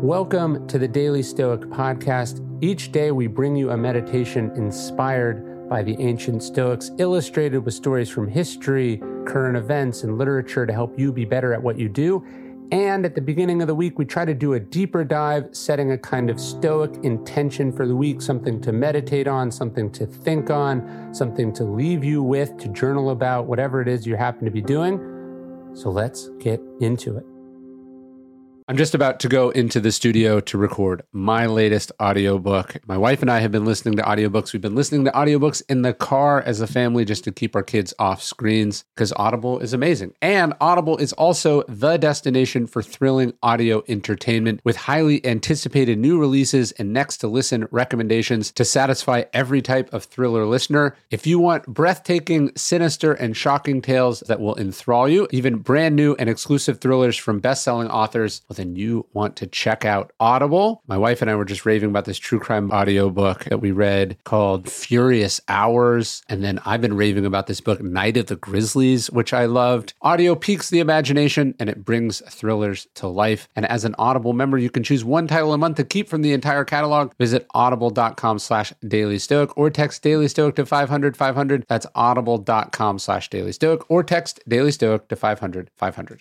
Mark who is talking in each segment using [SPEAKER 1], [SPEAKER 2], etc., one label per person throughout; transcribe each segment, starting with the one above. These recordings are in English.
[SPEAKER 1] Welcome to the Daily Stoic Podcast. Each day we bring you a meditation inspired by the ancient Stoics, illustrated with stories from history, current events, and literature to help you be better at what you do. And at the beginning of the week, we try to do a deeper dive, setting a kind of Stoic intention for the week, something to meditate on, something to think on, something to leave you with, to journal about, whatever it is you happen to be doing. So let's get into it. I'm just about to go into the studio to record my latest audiobook. My wife and I have been listening to audiobooks. We've been listening to audiobooks in the car as a family just to keep our kids off screens because Audible is amazing. And Audible is also the destination for thrilling audio entertainment with highly anticipated new releases and next to listen recommendations to satisfy every type of thriller listener. If you want breathtaking, sinister, and shocking tales that will enthrall you, even brand new and exclusive thrillers from best-selling authors, then you want to check out Audible. My wife and I were just raving about this true crime audiobook that we read called Furious Hours. And then I've been raving about this book, Night of the Grizzlies, which I loved. Audio piques the imagination and it brings thrillers to life. And as an Audible member, you can choose one title a month to keep from the entire catalog. Visit audible.com/dailystoic or text Daily Stoic to 500-500. That's audible.com/dailystoic or text Daily Stoic to 500-500.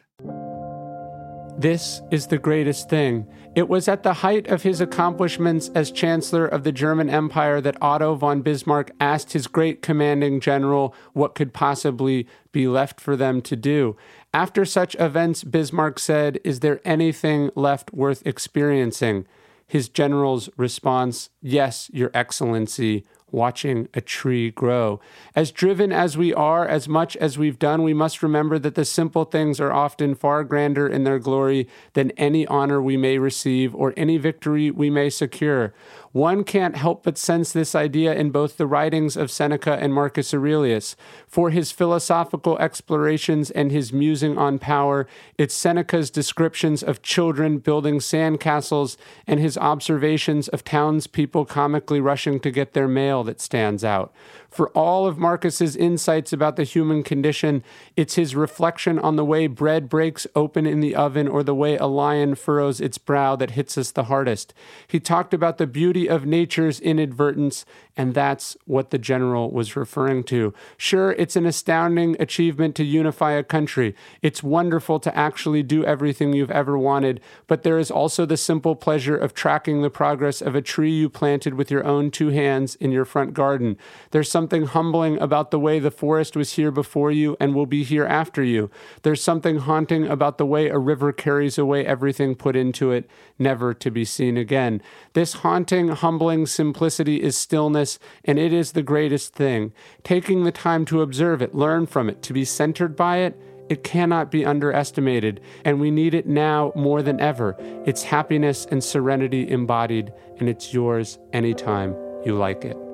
[SPEAKER 1] This is the greatest thing. It was at the height of his accomplishments as Chancellor of the German Empire that Otto von Bismarck asked his great commanding general what could possibly be left for them to do. After such events, Bismarck said, "Is there anything left worth experiencing?" His general's response, "Yes, Your Excellency, watching a tree grow." As driven as we are, as much as we've done, we must remember that the simple things are often far grander in their glory than any honor we may receive or any victory we may secure. One can't help but sense this idea in both the writings of Seneca and Marcus Aurelius. For his philosophical explorations and his musing on power, it's Seneca's descriptions of children building sandcastles and his observations of townspeople comically rushing to get their mail that stands out. For all of Marcus's insights about the human condition, it's his reflection on the way bread breaks open in the oven or the way a lion furrows its brow that hits us the hardest. He talked about the beauty of nature's inadvertence, and that's what the general was referring to. Sure, it's an astounding achievement to unify a country. It's wonderful to actually do everything you've ever wanted, but there is also the simple pleasure of tracking the progress of a tree you planted with your own two hands in your front garden. There's something humbling about the way the forest was here before you and will be here after you. There's something haunting about the way a river carries away everything put into it, never to be seen again. This haunting, humbling simplicity is stillness, and it is the greatest thing. Taking the time to observe it, learn from it, to be centered by it, it cannot be underestimated, and we need it now more than ever. It's happiness and serenity embodied, and it's yours anytime you like it.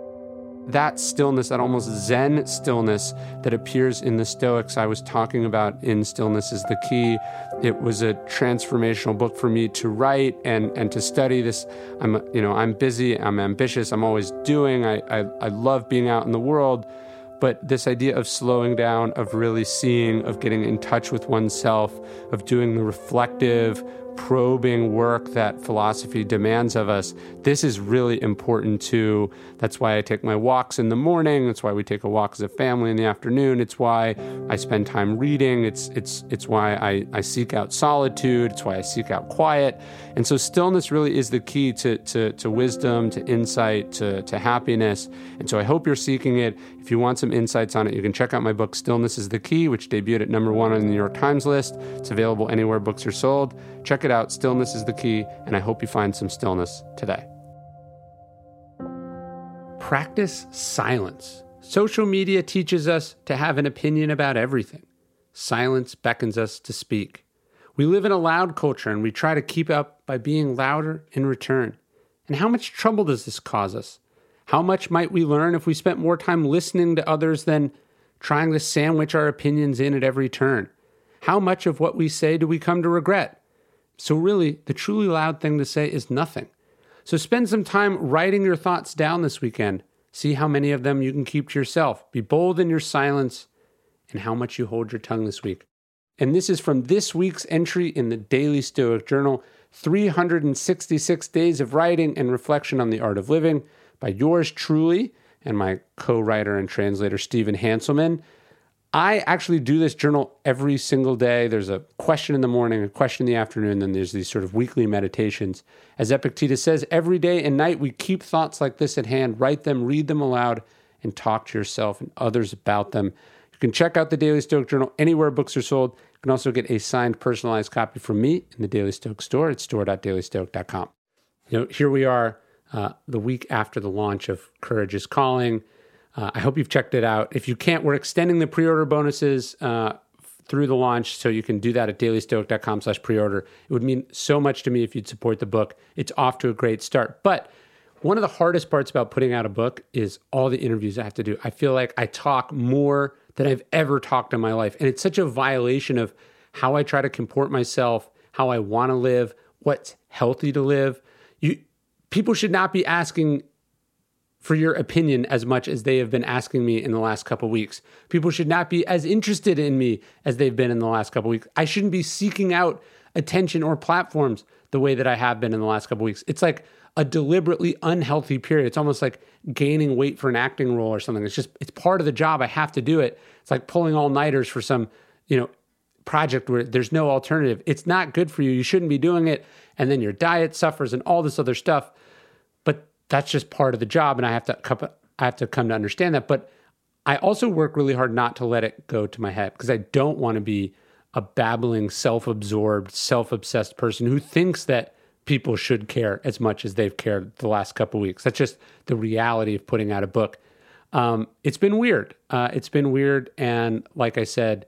[SPEAKER 1] That stillness, that almost Zen stillness that appears in the Stoics I was talking about in Stillness is the Key. It was a transformational book for me to write and to study this. I'm busy, I'm ambitious, I'm always doing, I love being out in the world. But this idea of slowing down, of really seeing, of getting in touch with oneself, of doing the reflective, probing work that philosophy demands of us, this is really important too. That's why I take my walks in the morning. That's why we take a walk as a family in the afternoon. It's why I spend time reading. It's why I seek out solitude. It's why I seek out quiet. And so stillness really is the key to wisdom, to insight, to happiness. And so I hope you're seeking it. If you want some insights on it, you can check out my book, Stillness is the Key, which debuted at #1 on the New York Times list. It's available anywhere books are sold. Check it out. Stillness is the Key, and I hope you find some stillness today. Practice silence. Social media teaches us to have an opinion about everything. Silence beckons us to speak. We live in a loud culture, and we try to keep up by being louder in return. And how much trouble does this cause us? How much might we learn if we spent more time listening to others than trying to sandwich our opinions in at every turn? How much of what we say do we come to regret? So really, the truly loud thing to say is nothing. So spend some time writing your thoughts down this weekend. See how many of them you can keep to yourself. Be bold in your silence and how much you hold your tongue this week. And this is from this week's entry in the Daily Stoic Journal. 366 Days of Writing and Reflection on the Art of Living by yours truly and my co-writer and translator, Stephen Hanselman. I actually do this journal every single day. There's a question in the morning, a question in the afternoon, then there's these sort of weekly meditations. As Epictetus says, every day and night we keep thoughts like this at hand, write them, read them aloud, and talk to yourself and others about them. You can check out the Daily Stoic Journal anywhere books are sold. You can also get a signed, personalized copy from me in the Daily Stoic store at store.dailystoic.com. Here we are the week after the launch of Courage is Calling. I hope you've checked it out. If you can't, we're extending the pre-order bonuses through the launch, so you can do that at dailystoic.com/preorder. It would mean so much to me if you'd support the book. It's off to a great start. But one of the hardest parts about putting out a book is all the interviews I have to do. I feel like I talk more than I've ever talked in my life. And it's such a violation of how I try to comport myself, how I want to live, what's healthy to live. People should not be asking for your opinion as much as they have been asking me in the last couple of weeks. People should not be as interested in me as they've been in the last couple of weeks. I shouldn't be seeking out attention or platforms the way that I have been in the last couple of weeks. It's like a deliberately unhealthy period. It's almost like gaining weight for an acting role or something. It's part of the job. I have to do it. It's like pulling all-nighters for some, project where there's no alternative. It's not good for you. You shouldn't be doing it. And then your diet suffers and all this other stuff. But that's just part of the job, and I have to come to understand that. But I also work really hard not to let it go to my head, because I don't want to be a babbling, self-absorbed, self-obsessed person who thinks that people should care as much as they've cared the last couple of weeks. That's just the reality of putting out a book. It's been weird. And like I said,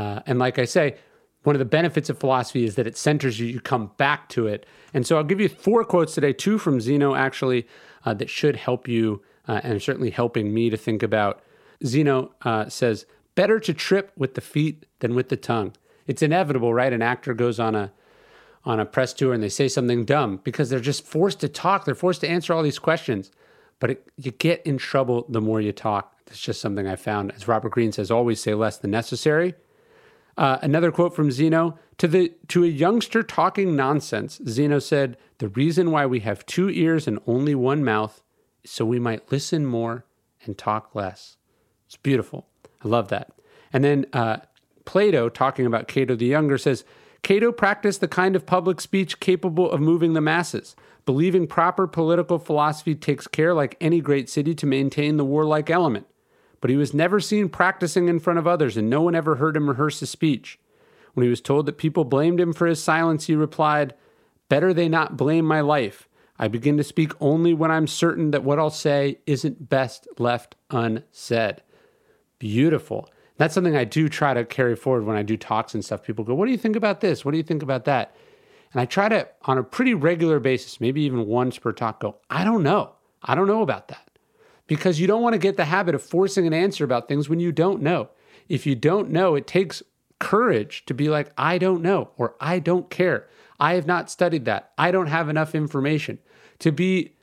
[SPEAKER 1] one of the benefits of philosophy is that it centers you. You come back to it. And so I'll give you 4 quotes today, 2 from Zeno, actually, that should help you and are certainly helping me to think about. Zeno says, better to trip with the feet than with the tongue. It's inevitable, right? An actor goes on a press tour and they say something dumb because they're just forced to talk. They're forced to answer all these questions. But you get in trouble the more you talk. That's just something I found. As Robert Greene says, always say less than necessary. Another quote from Zeno, to a youngster talking nonsense, Zeno said, the reason why we have 2 ears and only 1 mouth is so we might listen more and talk less. It's beautiful. I love that. And then Plato, talking about Cato the Younger, says, Cato practiced the kind of public speech capable of moving the masses. Believing proper political philosophy takes care, like any great city, to maintain the warlike element. But he was never seen practicing in front of others, and no one ever heard him rehearse a speech. When he was told that people blamed him for his silence, he replied, better they not blame my life. I begin to speak only when I'm certain that what I'll say isn't best left unsaid. Beautiful. That's something I do try to carry forward when I do talks and stuff. People go, what do you think about this? What do you think about that? And I try to, on a pretty regular basis, maybe even once per talk, go, I don't know. I don't know about that. Because you don't want to get the habit of forcing an answer about things when you don't know. If you don't know, it takes courage to be like, I don't know, or I don't care. I have not studied that. I don't have enough information. To be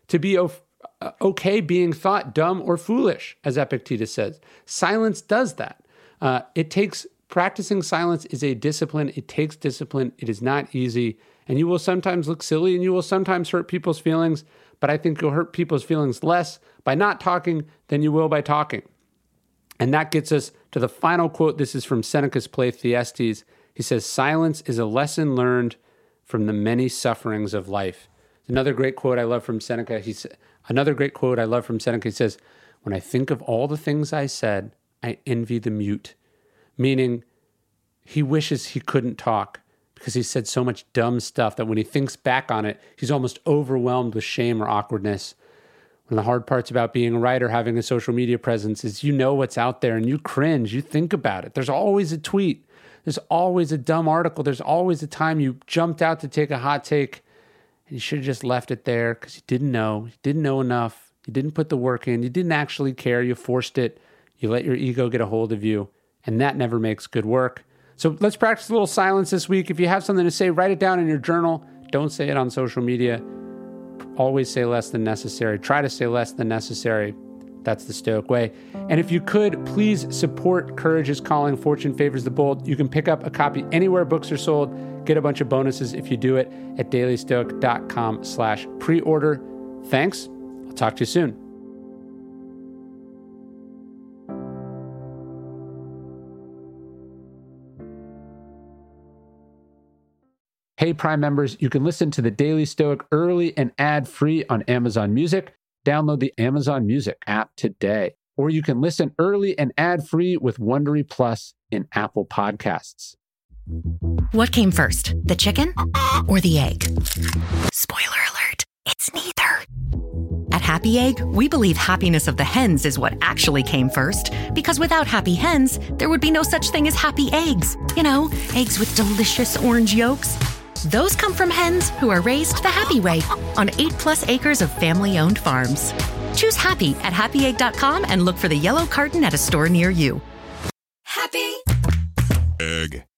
[SPEAKER 1] okay being thought dumb or foolish, as Epictetus says. Silence does that. Practicing silence is a discipline. It takes discipline. It is not easy. And you will sometimes look silly and you will sometimes hurt people's feelings, but I think you'll hurt people's feelings less by not talking than you will by talking. And that gets us to the final quote. This is from Seneca's play Thyestes. He says, silence is a lesson learned from the many sufferings of life. Another great quote I love from Seneca. He says, when I think of all the things I said, I envy the mute. Meaning, he wishes he couldn't talk because he said so much dumb stuff that when he thinks back on it, he's almost overwhelmed with shame or awkwardness. One of the hard parts about being a writer, having a social media presence, is you know what's out there and you cringe, you think about it. There's always a tweet. There's always a dumb article. There's always a time you jumped out to take a hot take and you should have just left it there because you didn't know. You didn't know enough. You didn't put the work in. You didn't actually care. You forced it. You let your ego get a hold of you. And that never makes good work. So let's practice a little silence this week. If you have something to say, write it down in your journal. Don't say it on social media. Always say less than necessary. Try to say less than necessary. That's the Stoic way. And if you could, please support Courage is Calling, Fortune Favors the Bold. You can pick up a copy anywhere books are sold. Get a bunch of bonuses if you do it at dailystoic.com/pre-order. Thanks. I'll talk to you soon. Hey, Prime members, you can listen to the Daily Stoic early and ad-free on Amazon Music. Download the Amazon Music app today. Or you can listen early and ad-free with Wondery Plus in Apple Podcasts.
[SPEAKER 2] What came first, the chicken or the egg? Spoiler alert, it's neither. At Happy Egg, we believe happiness of the hens is what actually came first, because without happy hens, there would be no such thing as happy eggs. You know, eggs with delicious orange yolks. Those come from hens who are raised the happy way on 8+ acres of family-owned farms. Choose happy at happyegg.com and look for the yellow carton at a store near you.
[SPEAKER 3] Happy Egg.